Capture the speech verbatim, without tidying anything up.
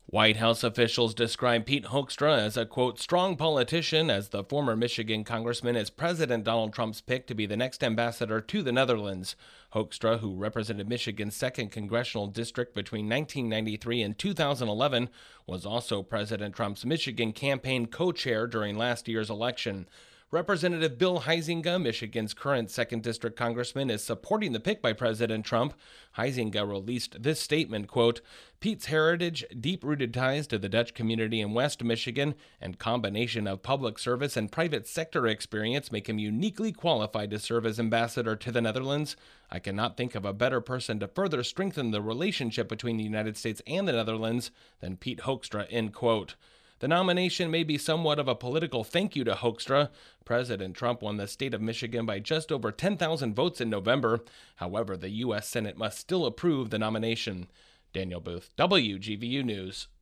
White House officials describe Pete Hoekstra as a, quote, strong politician, as the former Michigan congressman is President Donald Trump's pick to be the next ambassador to the Netherlands. Hoekstra, who represented Michigan's second congressional district between nineteen ninety-three and two thousand eleven, was also President Trump's Michigan campaign co-chair during last year's election. Representative Bill Huizenga, Michigan's current second District congressman, is supporting the pick by President Trump. Huizenga released this statement, quote, Pete's heritage, deep-rooted ties to the Dutch community in West Michigan, and combination of public service and private sector experience make him uniquely qualified to serve as ambassador to the Netherlands. I cannot think of a better person to further strengthen the relationship between the United States and the Netherlands than Pete Hoekstra, end quote. The nomination may be somewhat of a political thank you to Hoekstra. President Trump won the state of Michigan by just over ten thousand votes in November. However, the U S Senate must still approve the nomination. Daniel Booth, W G V U News.